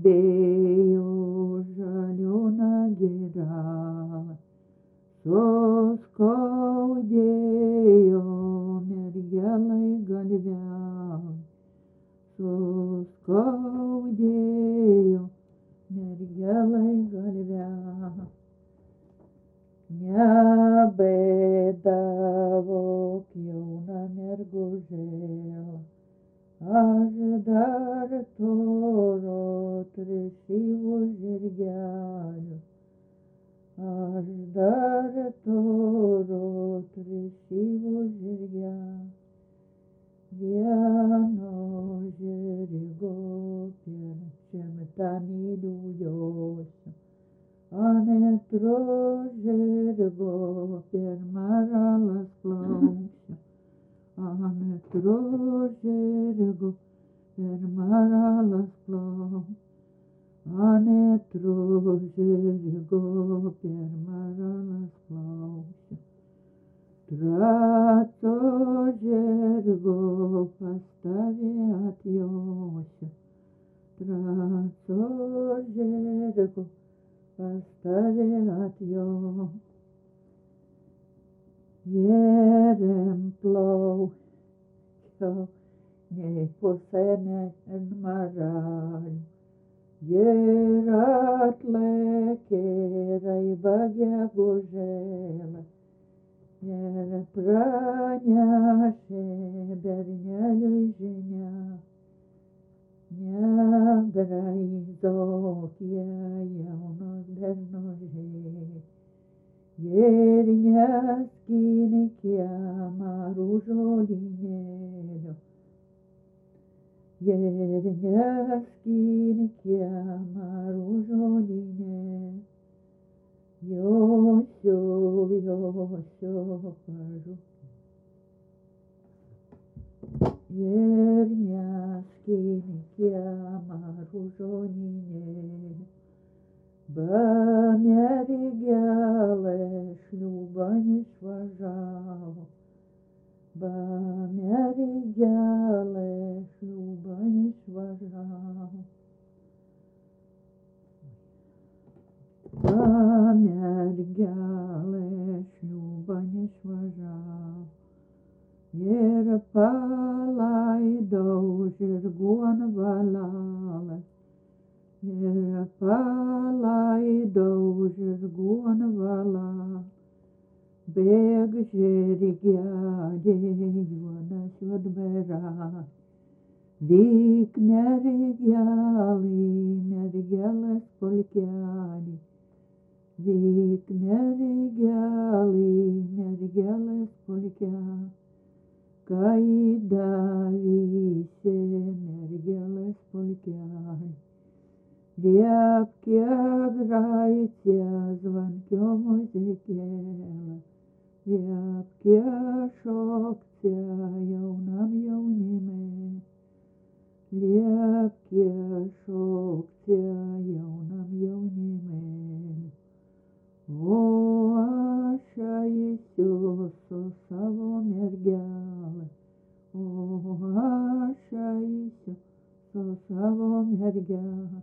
Vėjo žaliona girelė suskaudėjo mergelai galvelę, suskaudėjo mergelai galvelę. Nebaidavo jauna mergužėlė, aš dar turiu trisyvų žirgelių, aš dar turiu trisyvų žirgelių. Vieno žirgo per šimtą mylių josiu, antro žirgo per Maralas plauksiu, antro žirgo per Maralas plauksiu, antro žirgo per Maralas plauksiu. Traco žirgo pas tave atjosiu, traco žirgo pas tave atjosiu. Jėrem plaukiau nei pusę maralių, ir atlėkė raiba gegužėlė, ir pranešė berneliui žinią. Nebraizok jaunos bernužėlės, ir neskynik marų žolynėlių, ir neskynik marų žolynėlių. Josiu, josiu pažu, ir neskynik marų žolynėlių. Ba mergelė šliūbą neišvažiavo, ba mergelė šliūbą neišvažiavo. Ba mergelė šliūbą neišvažiavo, ir palaidau žirgon valelę, ir palaidau žirgon valelę. Bėg žirgelė juodas juodbėrelis, vyk mergelė, mergelės pulkelį, vyk mergelė, mergelės pulkelį. Kai davysi mergelės pulkelį, liepkė graicė zvankio muzikėlę, liepkė šokti jaunam jaunimui, liepkė šokti jaunam jaunimui. O aš eisiu su savo mergelė, o aš eisiu su savo mergelė.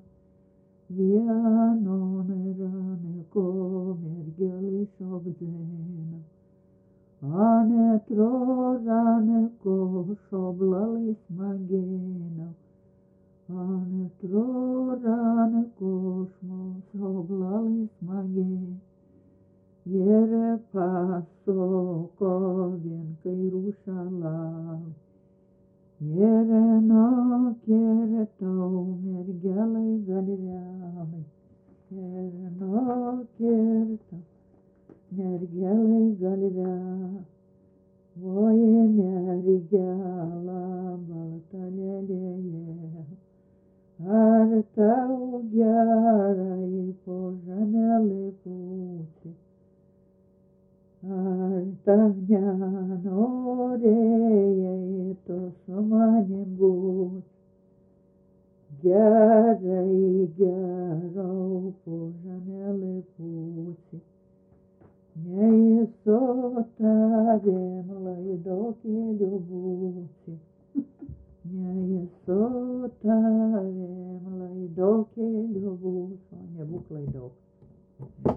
Vienon ranko mergelė šokdėna, antro ranko šoblali smagėna, antro ranko šoblali smagėna. Ir pasuko vien kairų šalalį, ir nukirtau mergelai galvelį, ir nukirtau mergelai galvelį. Oi mergela balta lėlė, ar tau gerai po žemelį pūti, ar tau nenorėjai tu su manim būt. Gerai, gerau po žemelį pūti, nei su tavim laidokėliu būti, nei su tavim laidokėliu klaidokėliu bus, o nebūk klaidok.